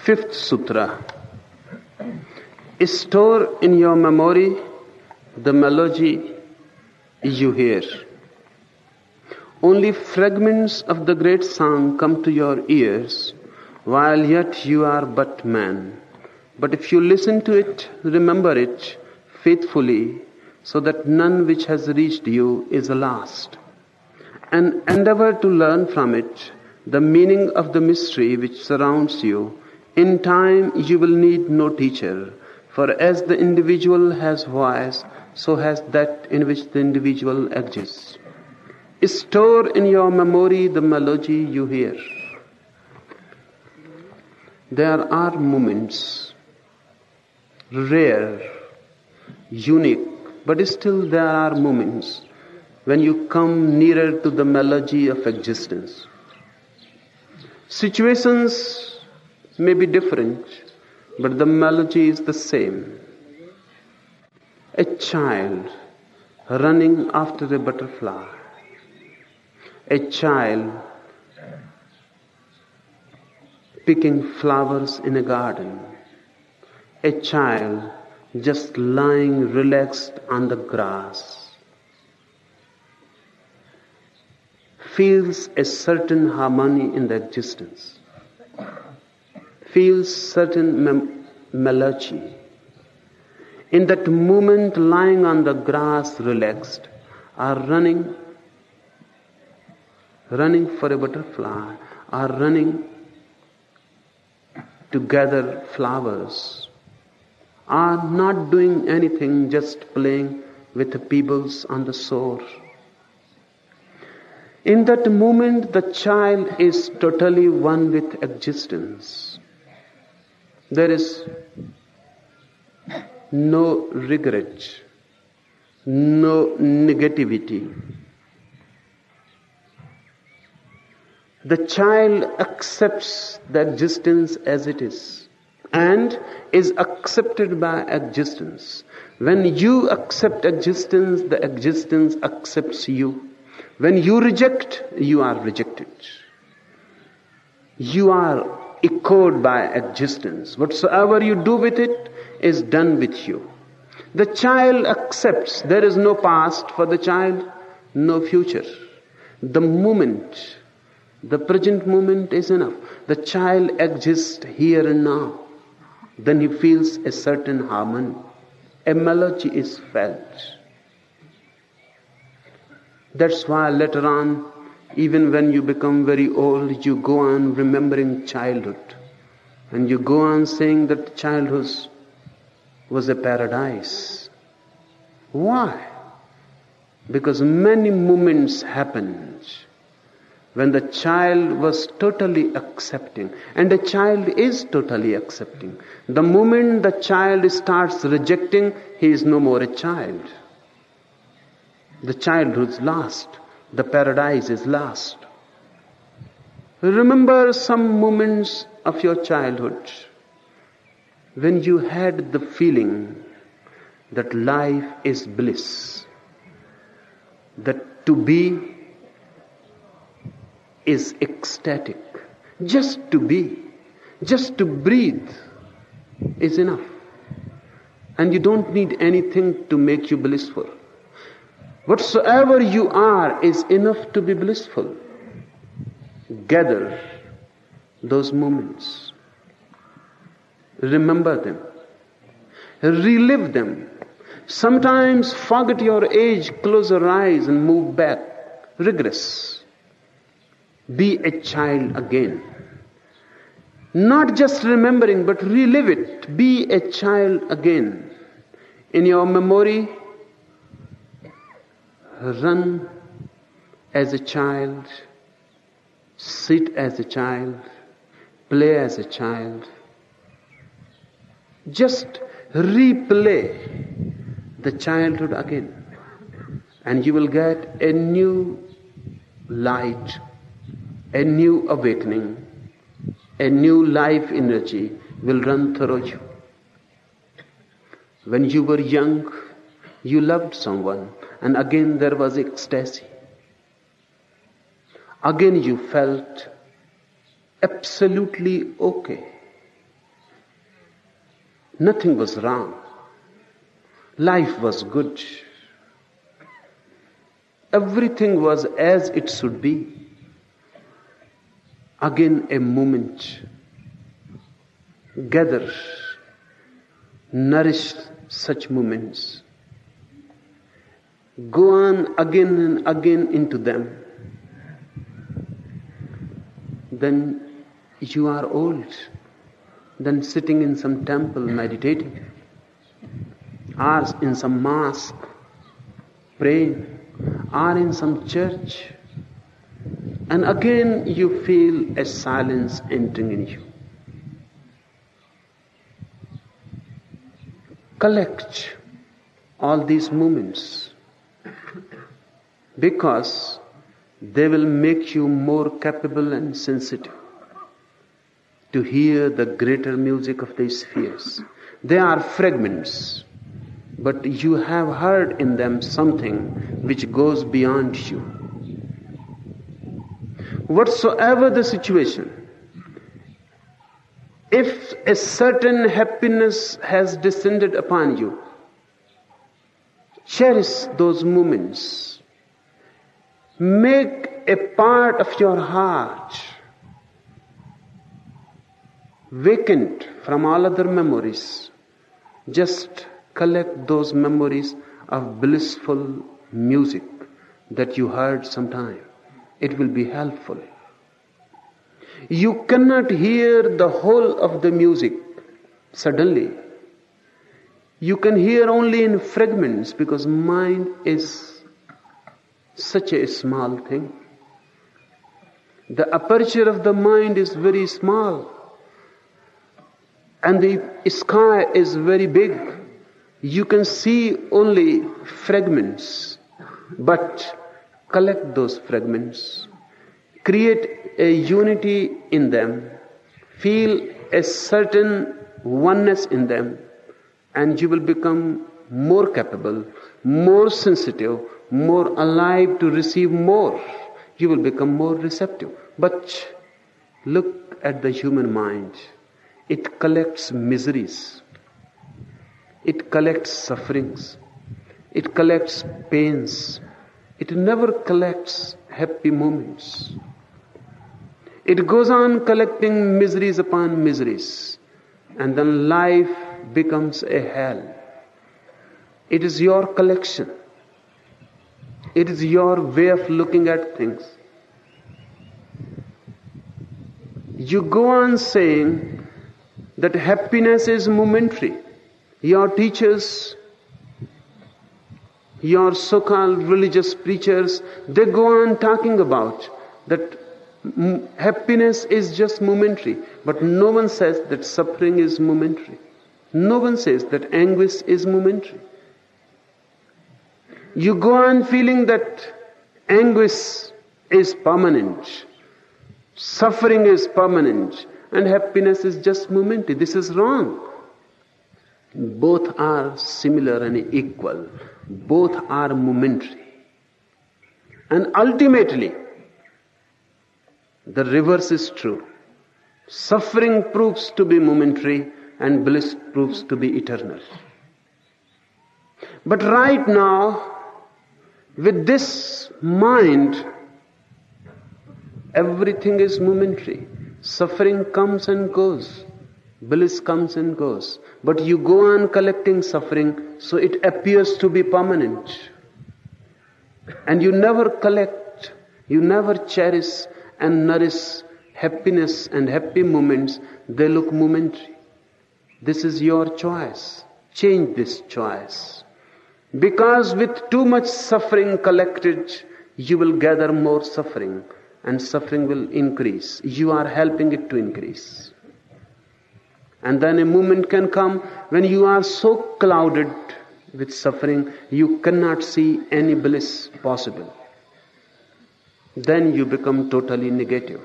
Fifth Sutra. Store in your memory the melody you hear. Only fragments of the great song come to your ears, while yet you are but man. But if you listen to it, remember it faithfully, so that none which has reached you is lost. And endeavor to learn from it the meaning of the mystery which surrounds you. In time you will need no teacher, for as the individual has voice, so has that in which the individual exists. Store in your memory the melody you hear. There are moments, rare, unique, but still there are moments when you come nearer to the melody of existence. Situations may be different, but the melody is the same. A child running after a butterfly. A child picking flowers in a garden. A child just lying relaxed on the grass. Feels a certain harmony in the existence. Feels certain melody. In that moment, lying on the grass relaxed, or running for a butterfly, or running to gather flowers, or not doing anything, just playing with the pebbles on the shore. In that moment, the child is totally one with existence. There is no regret, no negativity. The child accepts the existence as it is and is accepted by existence. When you accept existence, the existence accepts you. When you reject, you are rejected. You are echoed by existence. Whatsoever you do with it is done with you. The child accepts there is no past for the child, no future. The moment, the present moment is enough. The child exists here and now. Then he feels a certain harmony. A melody is felt. That's why later on, even when you become very old, you go on remembering childhood. And you go on saying that childhood was a paradise. Why? Because many moments happened when the child was totally accepting. And the child is totally accepting. The moment the child starts rejecting, he is no more a child. The childhood is lost. The paradise is lost. Remember some moments of your childhood when you had the feeling that life is bliss, that to be is ecstatic. Just to be, just to breathe is enough. And you don't need anything to make you blissful. Whatsoever you are is enough to be blissful. Gather those moments. Remember them. Relive them. Sometimes forget your age, close your eyes and move back. Regress. Be a child again. Not just remembering, but relive it. Be a child again. In your memory, run as a child, sit as a child, play as a child. Just replay the childhood again, and you will get a new light, a new awakening, a new life energy will run through you. When you were young, you loved someone, and again there was ecstasy. Again you felt absolutely okay. Nothing was wrong. Life was good. Everything was as it should be. Again a moment. Gather, nourish such moments. Go on again and again into them. Then you are old. Then sitting in some temple meditating, or in some mosque praying, or in some church, and again you feel a silence entering in you. Collect all these moments, because they will make you more capable and sensitive to hear the greater music of the spheres. They are fragments, but you have heard in them something which goes beyond you. Whatsoever the situation, if a certain happiness has descended upon you, cherish those moments. Make a part of your heart vacant from all other memories. Just collect those memories of blissful music that you heard sometime. It will be helpful. You cannot hear the whole of the music suddenly. You can hear only in fragments, because mind is such a small thing. The aperture of the mind is very small, and the sky is very big. You can see only fragments, but collect those fragments. Create a unity in them. Feel a certain oneness in them, and you will become more capable, more sensitive, more alive to receive more. You will become more receptive. But look at the human mind. It collects miseries. It collects sufferings. It collects pains. It never collects happy moments. It goes on collecting miseries upon miseries, and then life becomes a hell. It is your collection. It is your way of looking at things. You go on saying that happiness is momentary. Your teachers, your so-called religious preachers, they go on talking about that happiness is just momentary. But no one says that suffering is momentary. No one says that anguish is momentary. You go on feeling that anguish is permanent, suffering is permanent, and happiness is just momentary. This is wrong. Both are similar and equal. Both are momentary. And ultimately, the reverse is true. Suffering proves to be momentary, and bliss proves to be eternal. But right now, with this mind, everything is momentary. Suffering comes and goes. Bliss comes and goes. But you go on collecting suffering, so it appears to be permanent. And you never collect, you never cherish and nourish happiness and happy moments. They look momentary. This is your choice. Change this choice. Because with too much suffering collected, you will gather more suffering, and suffering will increase. You are helping it to increase. And then a moment can come when you are so clouded with suffering, you cannot see any bliss possible. Then you become totally negative.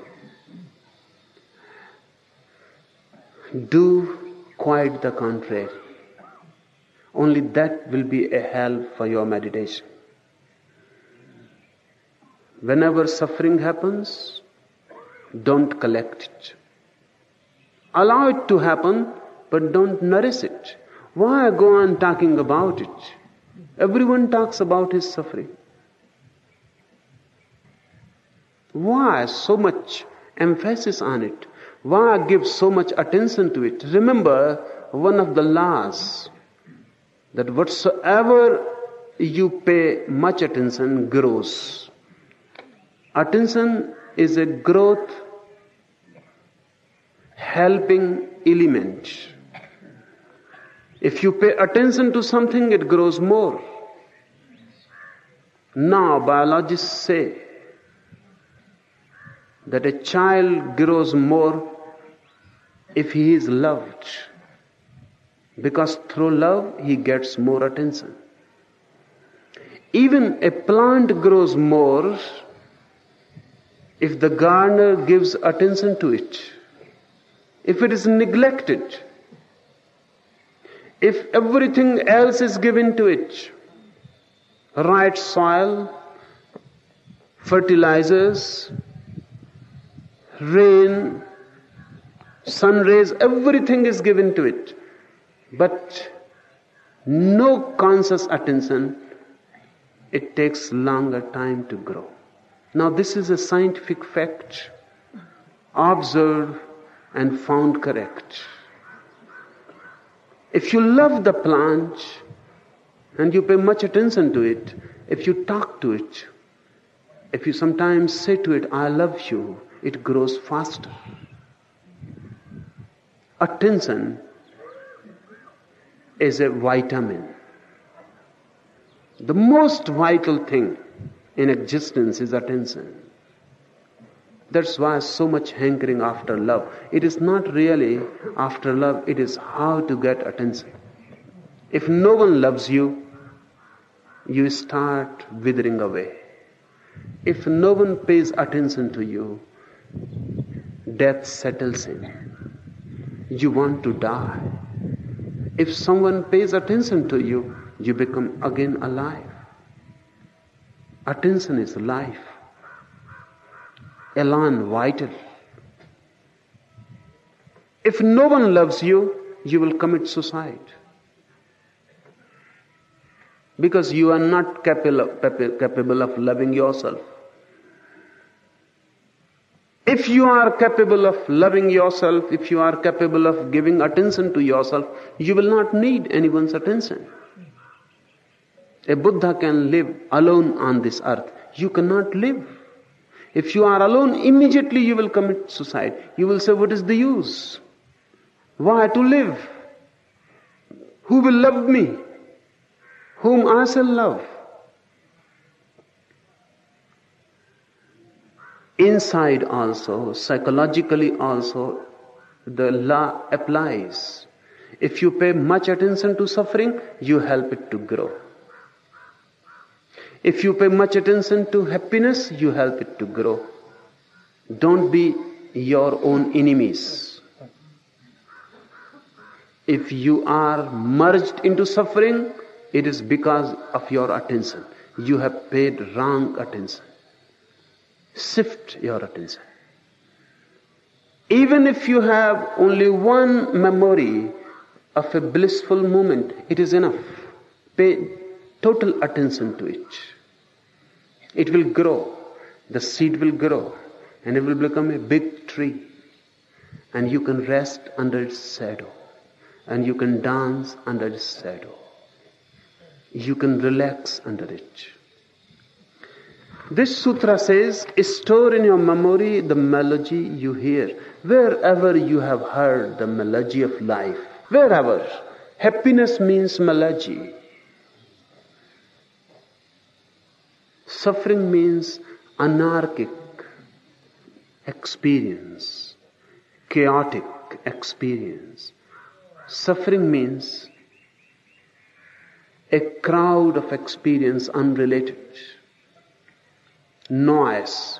Do quite the contrary. Only that will be a help for your meditation. Whenever suffering happens, don't collect it. Allow it to happen, but don't nourish it. Why go on talking about it? Everyone talks about his suffering. Why so much emphasis on it? Why give so much attention to it? Remember one of the laws, that whatsoever you pay much attention grows. Attention is a growth helping element. If you pay attention to something, it grows more. Now biologists say that a child grows more if he is loved, because through love he gets more attention. Even a plant grows more if the gardener gives attention to it. If it is neglected, if everything else is given to it, right soil, fertilizers, rain, sun rays, everything is given to it, but no conscious attention, it takes longer time to grow. Now this is a scientific fact, observed and found correct. If you love the plant and you pay much attention to it, if you talk to it, if you sometimes say to it, I love you, it grows faster. Attention is a vitamin. The most vital thing in existence is attention. That's why so much hankering after love. It is not really after love, it is how to get attention. If no one loves you, you start withering away. If no one pays attention to you, death settles in. You want to die. If someone pays attention to you, you become again alive. Attention is life. Elan vital. If no one loves you, you will commit suicide. Because you are not capable of loving yourself. If you are capable of loving yourself, if you are capable of giving attention to yourself, you will not need anyone's attention. A Buddha can live alone on this earth. You cannot live. If you are alone, immediately you will commit suicide. You will say, what is the use? Why to live? Who will love me? Whom I shall love? Inside also, psychologically also, the law applies. If you pay much attention to suffering, you help it to grow. If you pay much attention to happiness, you help it to grow. Don't be your own enemies. If you are merged into suffering, it is because of your attention. You have paid wrong attention. Shift your attention. Even if you have only one memory of a blissful moment, it is enough. Pay total attention to it. It will grow. The seed will grow and it will become a big tree. And you can rest under its shadow. And you can dance under its shadow. You can relax under it. This sutra says, store in your memory the melody you hear. Wherever you have heard the melody of life, wherever. Happiness means melody. Suffering means anarchic experience, chaotic experience. Suffering means a crowd of experience unrelated. Noise,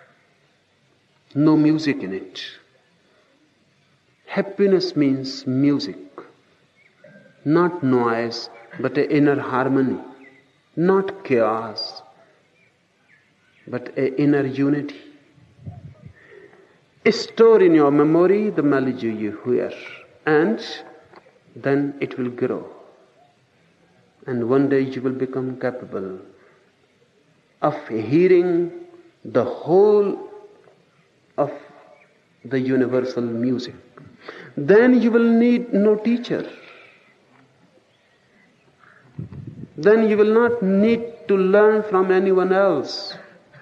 no music in it. Happiness means music, not noise, but an inner harmony, not chaos, but an inner unity. Store in your memory the melody you hear, and then it will grow. And one day you will become capable of hearing the whole of the universal music. Then you will need no teacher. Then you will not need to learn from anyone else.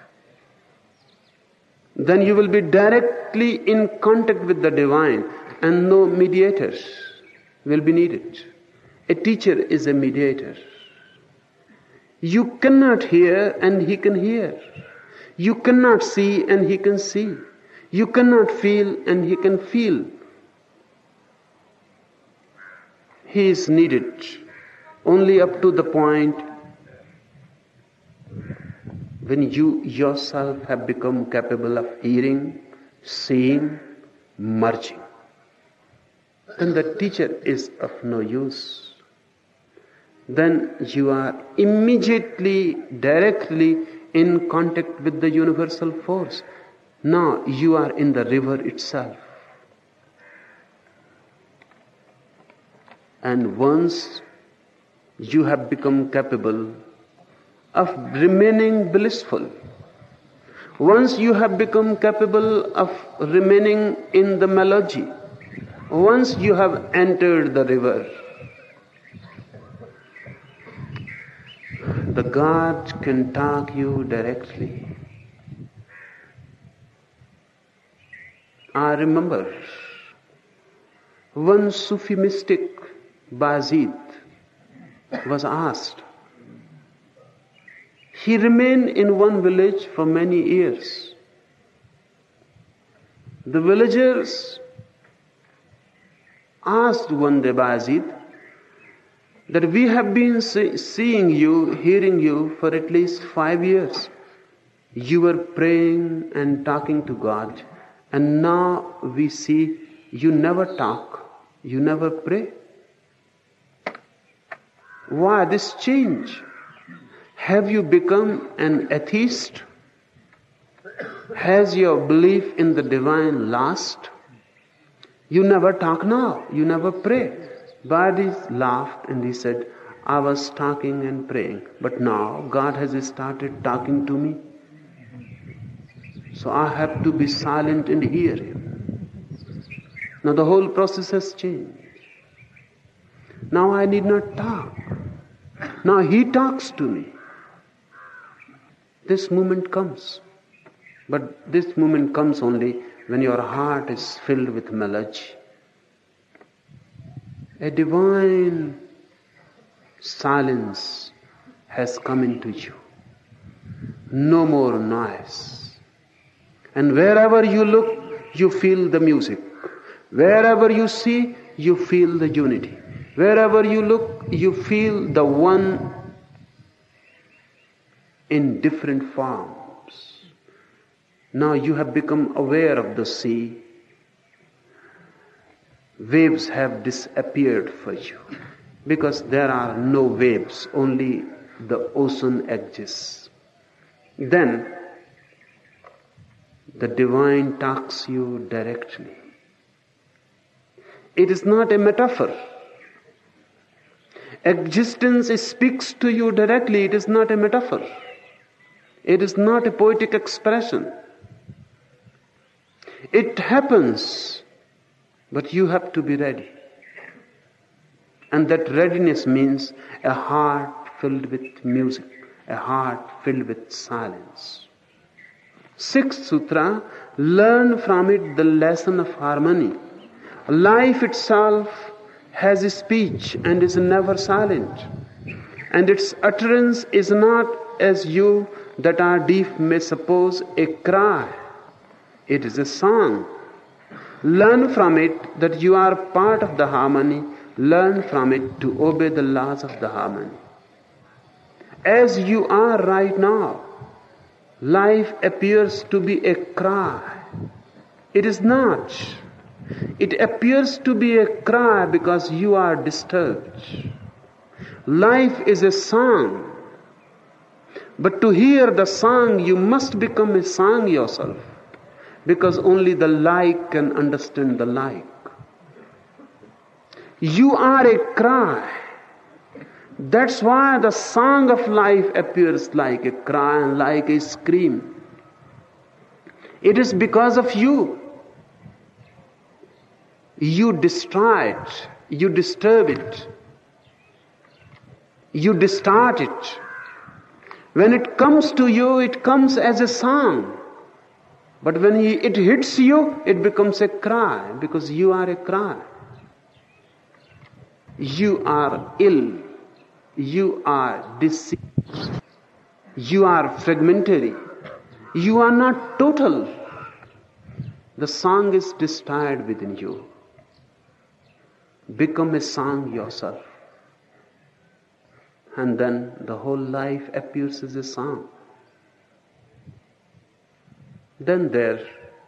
Then you will be directly in contact with the divine, and no mediators will be needed. A teacher is a mediator. You cannot hear and he can hear. You cannot see and he can see. You cannot feel and he can feel. He is needed only up to the point when you yourself have become capable of hearing, seeing, merging. Then the teacher is of no use. Then you are immediately, directly in contact with the universal force. Now you are in the river itself. And once you have become capable of remaining blissful, once you have become capable of remaining in the melody, once you have entered the river, the God can talk you directly. I remember one Sufi mystic, Bazid, was asked. He remained in one village for many years. The villagers asked one day Bazid that we have been seeing you, hearing you for at least 5 years. You were praying and talking to God, and now we see you never talk, you never pray. Why this change? Have you become an atheist? Has your belief in the divine lost? You never talk now, you never pray. Badis laughed and he said, I was talking and praying, but now God has started talking to me. So I have to be silent and hear Him. Now the whole process has changed. Now I need not talk. Now He talks to me. This moment comes. But this moment comes only when your heart is filled with melody. A divine silence has come into you. No more noise. And wherever you look, you feel the music. Wherever you see, you feel the unity. Wherever you look, you feel the one in different forms. Now you have become aware of the sea. Waves have disappeared for you because there are no waves, only the ocean exists. Then the divine talks you directly. It is not a metaphor. Existence speaks to you directly. It is not a metaphor. It is not a poetic expression. It happens, but you have to be ready. And that readiness means a heart filled with music, a heart filled with silence. Sixth Sutra, learn from it the lesson of harmony. Life itself has a speech and is never silent. And its utterance is not, as you that are deaf may suppose, a cry. It is a song. Learn from it that you are part of the harmony. Learn from it to obey the laws of the harmony. As you are right now, life appears to be a cry. It is not. It appears to be a cry because you are disturbed. Life is a song. But to hear the song, you must become a song yourself. Because only the like can understand the like. You are a cry. That's why the song of life appears like a cry and like a scream. It is because of you. You destroy it. You disturb it. You distort it. When it comes to you, it comes as a song. But when it hits you, it becomes a cry, because you are a cry. You are ill. You are deceived. You are fragmentary. You are not total. The song is destroyed within you. Become a song yourself. And then the whole life appears as a song. Then there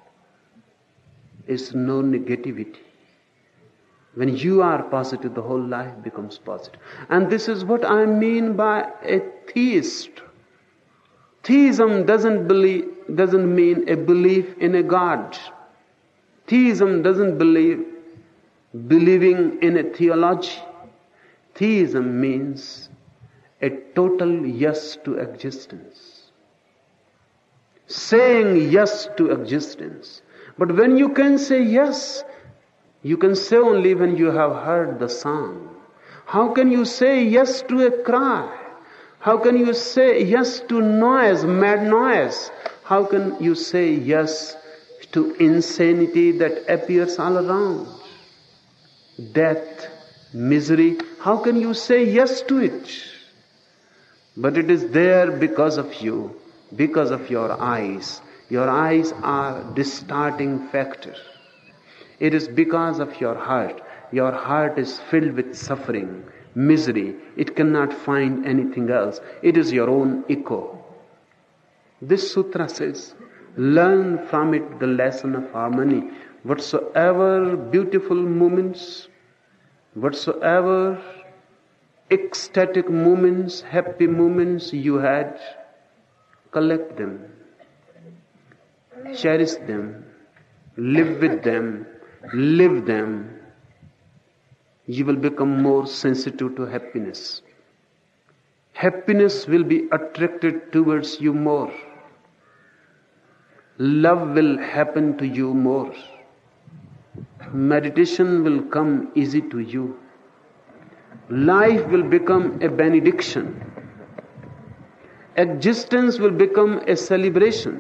is no negativity. When you are positive, the whole life becomes positive. And this is what I mean by a theist. Theism doesn't mean a belief in a God. Theism doesn't believing in a theology. Theism means a total yes to existence. Saying yes to existence. But when you can say yes, you can say only when you have heard the song. How can you say yes to a cry? How can you say yes to noise, mad noise? How can you say yes to insanity that appears all around? Death, misery. How can you say yes to it? But it is there because of you, because of your eyes. Your eyes are distorting factor. It is because of your heart. Your heart is filled with suffering, misery. It cannot find anything else. It is your own echo. This sutra says, learn from it the lesson of harmony. Whatsoever beautiful moments, whatsoever ecstatic moments, happy moments you had, collect them, cherish them, live with them, live them. You will become more sensitive to happiness. Happiness will be attracted towards you more. Love will happen to you more. Meditation will come easy to you. Life will become a benediction. Existence will become a celebration.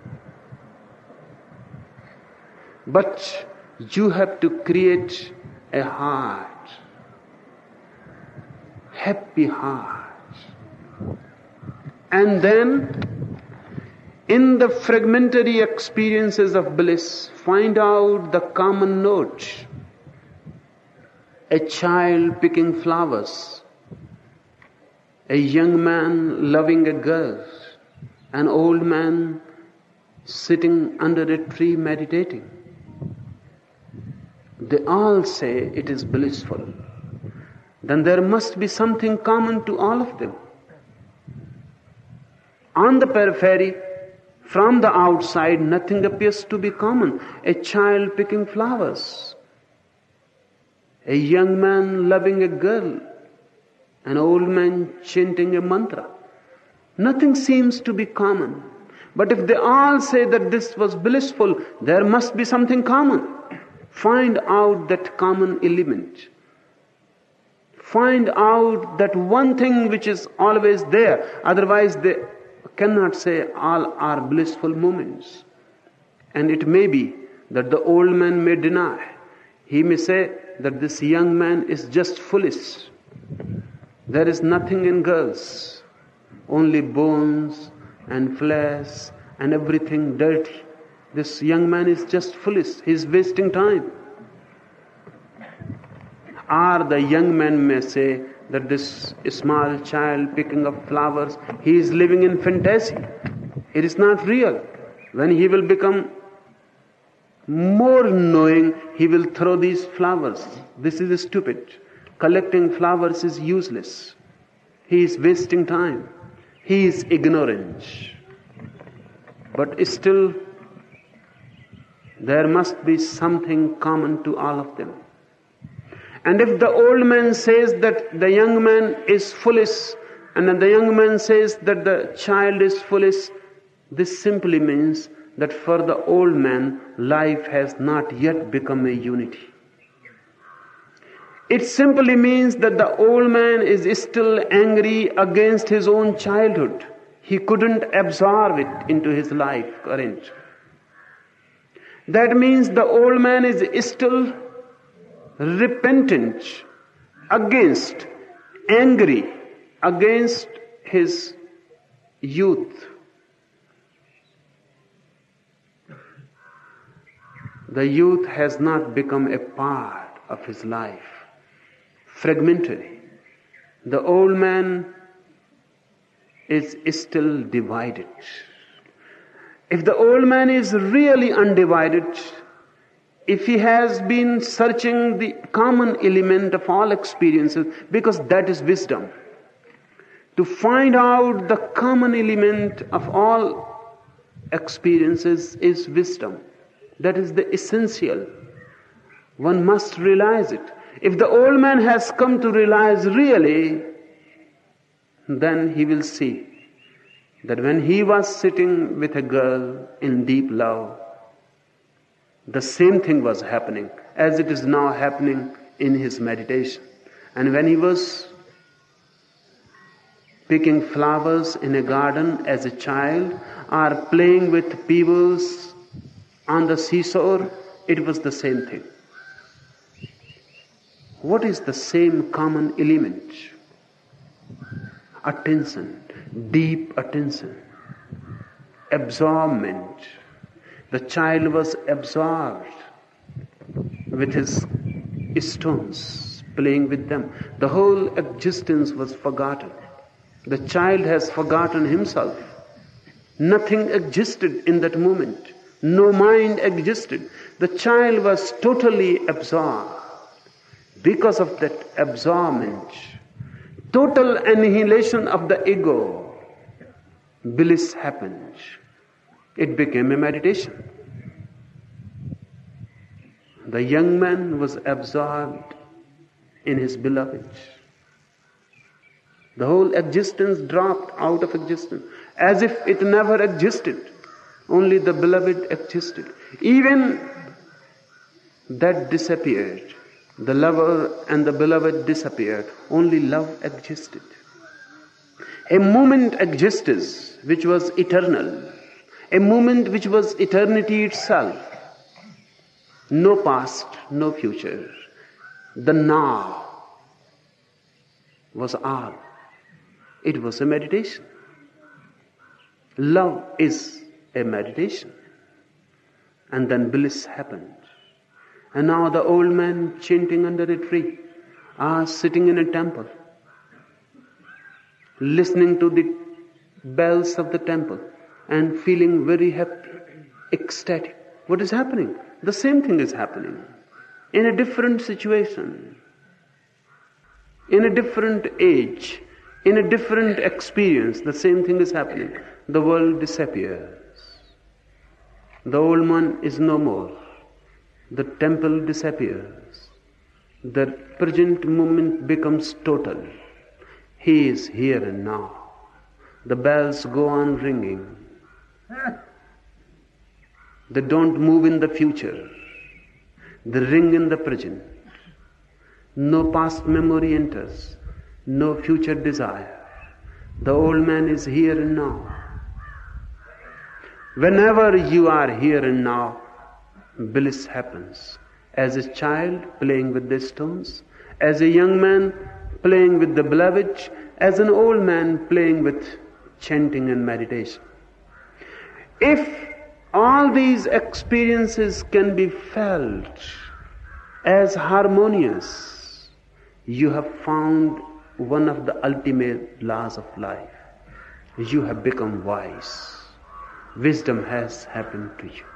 But you have to create a heart. Happy heart. And then, in the fragmentary experiences of bliss, find out the common note. A child picking flowers, a young man loving a girl, an old man sitting under a tree meditating. They all say it is blissful. Then there must be something common to all of them. On the periphery, from the outside, nothing appears to be common. A child picking flowers, a young man loving a girl, an old man chanting a mantra. Nothing seems to be common. But if they all say that this was blissful, there must be something common. Find out that common element. Find out that one thing which is always there. Otherwise they cannot say all are blissful moments. And it may be that the old man may deny. He may say that this young man is just foolish. There is nothing in girls, only bones and flesh and everything dirty. This young man is just foolish. He is wasting time. Or the young man may say that this small child picking up flowers, he is living in fantasy. It is not real. When he will become more knowing, he will throw these flowers. This is stupid. Collecting flowers is useless. He is wasting time. He is ignorant. But still, there must be something common to all of them. And if the old man says that the young man is foolish, and then the young man says that the child is foolish, this simply means that for the old man, life has not yet become a unity. It simply means that the old man is still angry against his own childhood. He couldn't absorb it into his life current. That means the old man is still repentant against, angry against his youth. The youth has not become a part of his life. Fragmentary. The old man is still divided. If the old man is really undivided, if he has been searching the common element of all experiences, because that is wisdom, to find out the common element of all experiences is wisdom. That is the essential. One must realize it. If the old man has come to realize really, then he will see that when he was sitting with a girl in deep love, the same thing was happening as it is now happening in his meditation. And when he was picking flowers in a garden as a child, or playing with pebbles on the seashore, it was the same thing. What is the same common element? Attention, deep attention, absorbment. The child was absorbed with his stones, playing with them. The whole existence was forgotten. The child has forgotten himself. Nothing existed in that moment. No mind existed. The child was totally absorbed. Because of that absorbment, total annihilation of the ego, bliss happened. It became a meditation. The young man was absorbed in his beloved. The whole existence dropped out of existence, as if it never existed. Only the beloved existed. Even that disappeared. The lover and the beloved disappeared. Only love existed. A moment existed which was eternal. A moment which was eternity itself. No past, no future. The now was all. It was a meditation. Love is a meditation. And then bliss happened. And now the old man chanting under a tree, sitting in a temple, listening to the bells of the temple and feeling very happy, ecstatic. What is happening? The same thing is happening in a different situation, in a different age, in a different experience. The same thing is happening. The world disappears. The old man is no more. The temple disappears. The present moment becomes total. He is here and now. The bells go on ringing. They don't move in the future. They ring in the present. No past memory enters. No future desire. The old man is here and now. Whenever you are here and now, bliss happens. As a child playing with the stones, as a young man playing with the beloved, as an old man playing with chanting and meditation. If all these experiences can be felt as harmonious, you have found one of the ultimate laws of life. You have become wise. Wisdom has happened to you.